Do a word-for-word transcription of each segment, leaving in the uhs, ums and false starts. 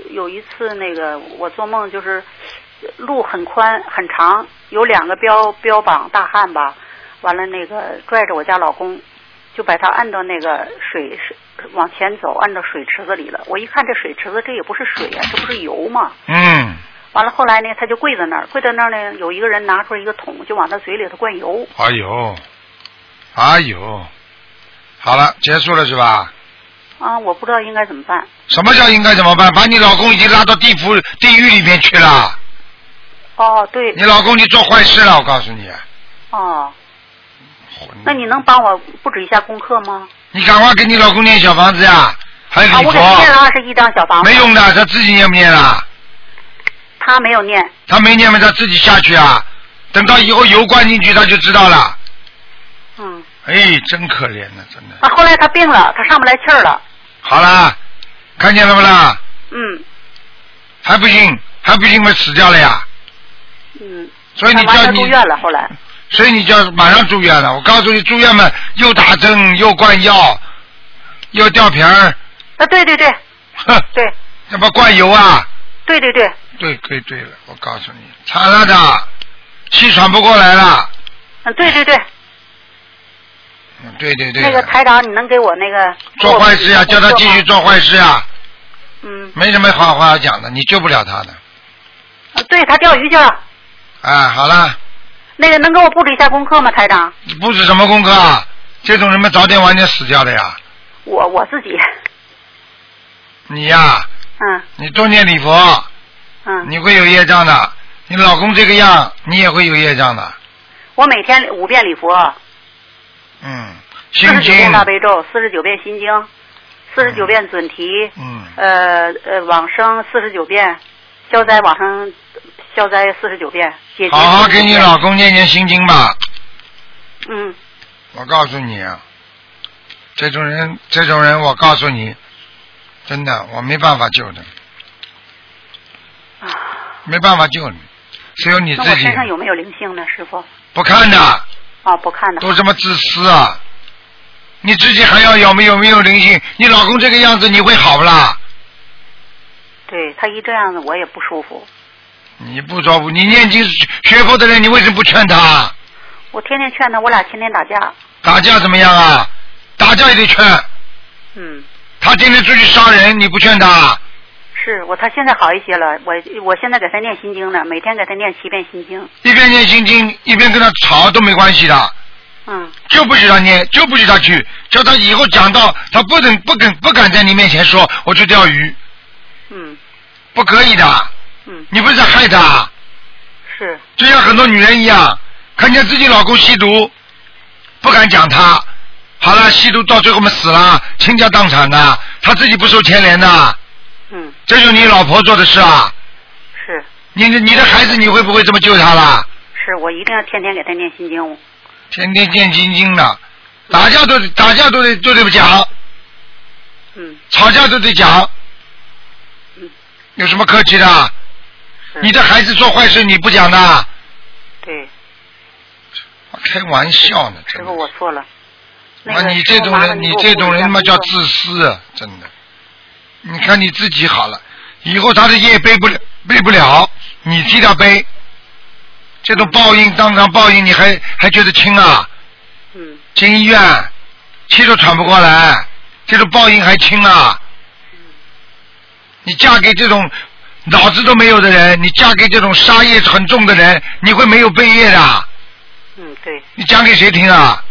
有一次那个我做梦就是路很宽很长，有两个标标榜大汉吧，完了那个拽着我家老公，就把他按到那个水往前走，按到水池子里了。我一看这水池子，这也不是水啊，这不是油吗？ 嗯。 完了后来呢，他就跪在那儿，跪在那儿呢，有一个人拿出来一个桶，就往他嘴里头灌油。 哎呦，哎呦，好了，结束了是吧？ 啊，我不知道应该怎么办。 什么叫应该怎么办？把你老公已经拉到地府地狱里面去了。 哦，对。 你老公你做坏事了，我告诉你。 哦。那你能帮我布置一下功课吗？ 你赶快给你老公念小房子呀，还有礼佛。 啊，我给他念了二十一张小房子。 没用的，他自己念不念了？ 他没有念。 他没念嘛，他自己下去啊。等到以后油灌进去，他就知道了。 嗯。 哎，真可怜呢，真的。 啊，后来他病了，他上不来气儿了。 好啦，看见了不啦？ 嗯。 还不行，还不行，我死掉了呀。 嗯。 所以你叫你住院了，后来。 所以你就要马上住院了。我告诉你，住院嘛，又打针，又灌药，又吊瓶儿。 啊，对对对。 哼。 对。 要不灌油啊？ 对对对。 对对对了，我告诉你，惨了的，气喘不过来了。 嗯，对对对。 嗯，对对对。 那个台长，你能给我那个做坏事呀、啊？叫他继续做坏事呀、啊。 嗯。 没什么好话讲的，你救不了他的。 啊，对他钓鱼去了。 啊，好了。 那个能给我布置一下功课吗，台长？ 布置什么功课啊？这种人们早点晚点死掉的呀。 我我自己。 你呀。 嗯。 你多念礼佛。 嗯。 你会有业障的，你老公这个样，你也会有业障的。 我每天五遍礼佛。 嗯。心经。四十九遍大悲咒，四十九遍心经，四十九遍准提。 嗯。 呃呃，往生四十九遍，消灾往生消灾四十九遍。 好好给你老公念念心经吧。 嗯。 我告诉你啊，这种人，这种人，我告诉你，真的，我没办法救的。 啊。 没办法救你，只有你自己。 那我身上有没有灵性呢，师傅？ 不看的。 啊，不看的。 都这么自私啊！你自己还要有没有没有灵性？你老公这个样子，你会好不啦？ 对他一这样子，我也不舒服。 你不着不，你念经学佛的人，你为什么不劝他？ 我天天劝他，我俩天天打架。 打架怎么样啊？打架也得劝。 嗯。 他天天出去杀人，你不劝他？ 是我，他现在好一些了。我我现在给他念心经呢，每天给他念七遍心经。 一边念心经，一边跟他吵都没关系的。 嗯。 就不许他念，就不许他去，叫他以后讲到他不能不敢不敢在你面前说我去钓鱼。 嗯。 不可以的。 嗯。 你不是在害他？ 是。 就像很多女人一样，看见自己老公吸毒，不敢讲他。好了，吸毒到最后我们死了，倾家荡产的，他自己不受牵连的。 嗯。 这就是你老婆做的事啊。 是。 你的你的孩子，你会不会这么救他啦？ 是我一定要天天给他念心经。 天天念心经的，打架都打架都得都得讲。 嗯。 吵架都得讲。 嗯。 有什么客气的？你的孩子做坏事你不讲的？ 对。 开玩笑呢， 师傅，我错了。那啊，你这种人，你这种人他妈叫自私啊！真的。你看你自己好了，以后他的业背不了，背不了，你替他背。这种报应，当场报应，你还还觉得轻啊？ 嗯。 进医院，气都喘不过来，这种报应还轻啊？ 嗯。 你嫁给这种脑子都没有的人，你嫁给这种杀业很重的人，你会没有背业的。 嗯，对。 你讲给谁听啊？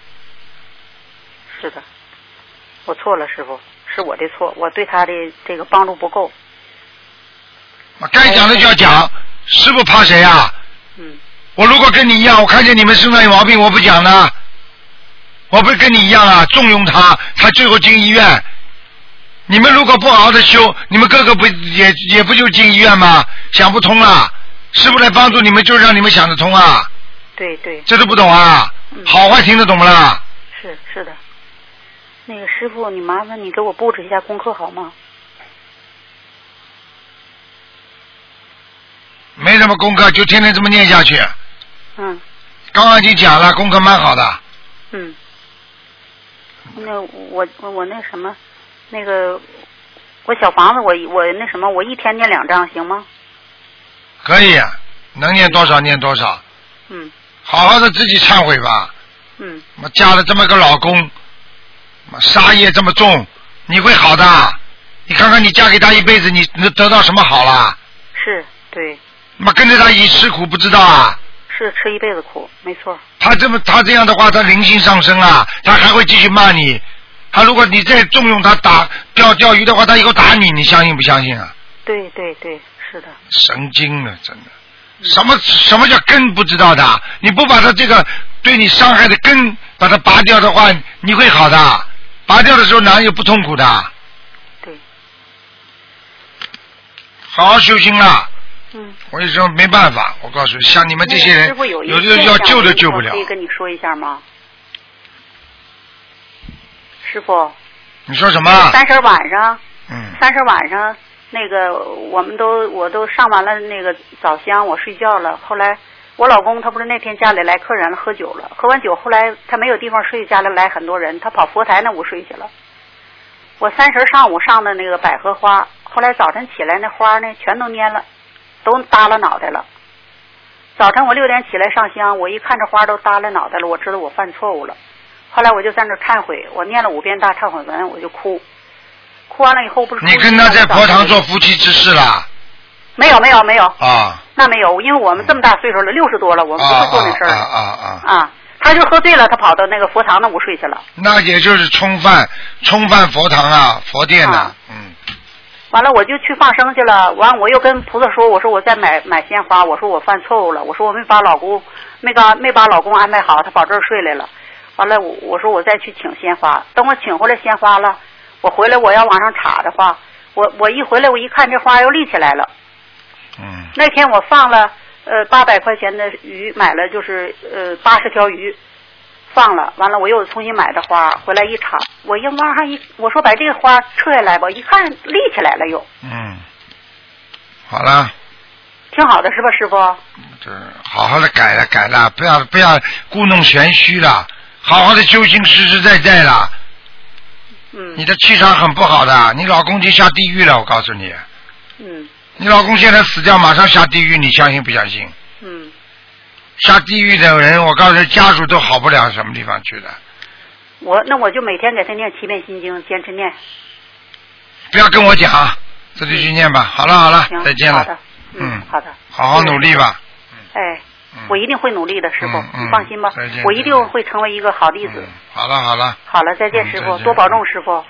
是的，我错了，师傅，是我的错，我对他的这个帮助不够。 该讲的就要讲，师傅怕谁啊？ 嗯。 我如果跟你一样，我看见你们身上有毛病，我不讲呢，我不是跟你一样啊，纵容他，他最后进医院。你们如果不好好的修，你们个个不也也不就进医院吗？想不通了，师傅来帮助你们，就让你们想得通啊。 对对。 这都不懂啊？ 嗯、 好坏听得懂不啦？ 是是的。那个师傅，你麻烦你给我布置一下功课好吗？ 没什么功课，就天天这么念下去。 嗯。 刚刚已经讲了，功课蛮好的。 嗯。那我我那什么，那个我小房子我我那什么，我一天念两张行吗？ 可以，能念多少念多少。 嗯。 好好的自己忏悔吧。 嗯。 我嫁了这么个老公，杀业这么重，你会好的。你看看你嫁给他一辈子，你能得到什么好啦？ 是，对。 妈跟着他一起吃苦，不知道啊？ 是吃一辈子苦，没错。 他这么他这样的话，他灵性上升啊，他还会继续骂你。他如果你再重用他打钓钓鱼的话，他以后打你，你相信不相信啊？ 对对对，是的。 神经了，真的。什么什么叫根不知道的？你不把他这个对你伤害的根把它拔掉的话，你会好的。拔掉的时候哪有不痛苦的？ 对。 好好修心了。 嗯。 我跟你说没办法，我告诉你，像你们这些人， 有有的要救都救不了。 可以跟你说一下吗？师傅。 你说什么？ 三十晚上。 嗯。 三十晚上。那个我们都我都上完了那个早香，我睡觉了。后来我老公他不是那天家里来客人了，喝酒了，喝完酒后来他没有地方睡，家里来很多人，他跑佛台那屋睡去了。我三十上午上的那个百合花，后来早晨起来那花呢全都蔫了，都耷拉脑袋了。早晨我六点起来上香，我一看这花都耷拉脑袋了，我知道我犯错误了。后来我就在那忏悔，我念了五遍大忏悔文，我就哭。哭完了以后不是你跟他在佛堂做夫妻之事了？ 没有没有没有啊， 那没有，因为我们这么大岁数了，六十多了，我们不会做那事儿啊啊啊啊！啊，他就喝醉了，他跑到那个佛堂那屋睡去了。 那也就是冲犯冲犯佛堂啊，佛殿呐、啊，嗯。 完了，我就去放生去了。完，我又跟菩萨说，我说我再买买鲜花，我说我犯错误了，我说我没把老公没把没把老公安排好，他跑这儿睡来了。完了，我我说我再去请鲜花，等我请回来鲜花了。我回来我要往上插的话，我我一回来我一看这花又立起来了。 嗯。 那天我放了呃八百块钱的鱼，买了就是呃八十条鱼，放了，完了我又重新买的花回来一插，我一往上一我说把这个花撤下来吧，一看立起来了又。 嗯。好了。 挺好的是吧，师傅？ 这好好的改了改了，不要不要故弄玄虚了，好好的修行实实在在了。 嗯， 你的气场很不好的，你老公就下地狱了，我告诉你。 嗯。 你老公现在死掉，马上下地狱，你相信不相信？ 嗯。 下地狱的人，我告诉你，家属都好不了什么地方去的。 我那我就每天给他念七遍心经，坚持念。 不要跟我讲，自己去念吧。好了好了，再见了。 好的。嗯，好的。 好好努力吧。 哎。我一定会努力的，师傅， 嗯、 你放心吧。我一定会成为一个好弟子。 嗯、好了好了。 好了，再见，师傅，多保重，师傅。